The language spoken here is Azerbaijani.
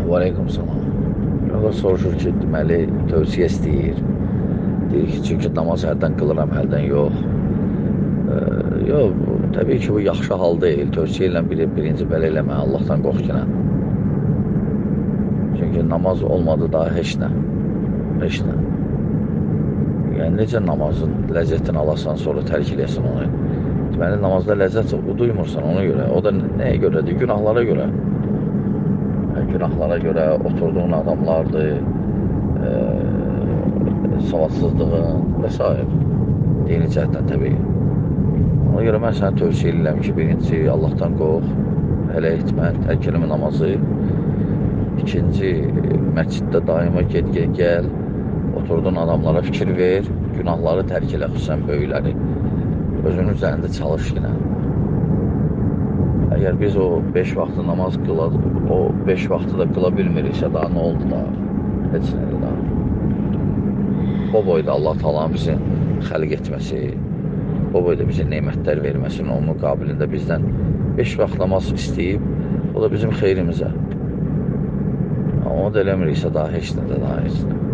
Və aleykum salam. O soruşur ki, deməli, tövsiyə istəyir. Deyir ki, çünki namaz hərdən qılıram, hərdən yox. Yox, təbii ki, bu yaxşı hal deyil. Tövsiyə ilə birinci belə eləmə, Allahdan qorxuna. Çünki namaz olmadı daha heç nə. Heç nə. Yəni, necə namazın ləzzətini alasan, sonra tərk eləyəsən onu. Deməli, namazda ləzzət duymursan ona görə. O da nəyə görədir? Günahlara görə. Günahlara görə oturduğun adamlardır, savadsızlığın və s. Dini cəhətdən təbii. Ona görə mən sənə tövsiyə edirəm ki, birinci, Allahdan qorx, hələ etmə, tərk eləmə namazı. İkinci, məsciddə daima gəl, oturduğun adamlara fikir ver, günahları tərk elə, xüsusən böyükləri. Özünün üzərində çalış yine. Əgər biz o 5 vaxtı namaz qılaq, o 5 vaxtı da qıla bilmiriksə daha nə oldu da? Heç nədir daha. O boyda Allah Taala'nın bizi xəlq etməsi, o boyda bizə nemətlər verməsin, onun müqabilində bizdən 5 vaxt namaz istəyib, o da bizim xeyrimizə. Onu da eləmiriksə daha heç nədir, daha heç nədir.